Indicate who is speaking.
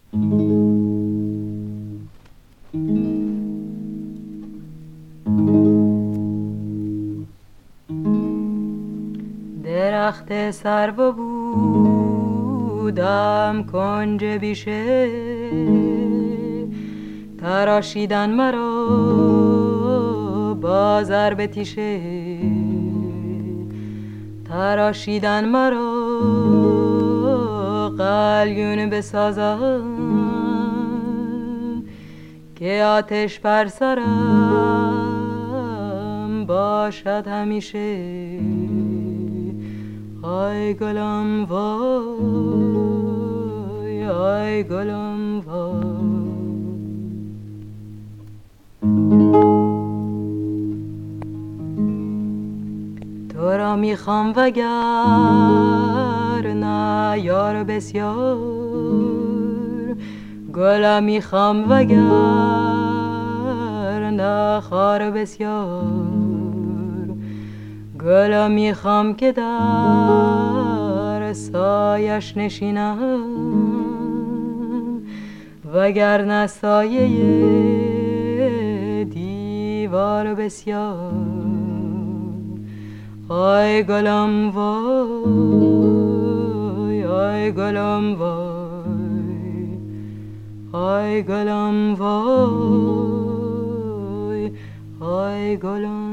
Speaker 1: درخت سرو بودم کنج بیشه، تراشیدن مرا با ضرب تیشه، تراشیدن مرا قلیون بسازم که آتش بر سرم باشد همیشه. آی گلم وای، آی گلم وای. تو را میخوام وگر نه یار بسیار، گلم میخوام وگر نه خار بسیار، گلم میخوام که در سایش نشینم، وگرنه سایه دیوار بسیار. آی گلم وای، آی گلم وای، آی گلم وای، آی گلم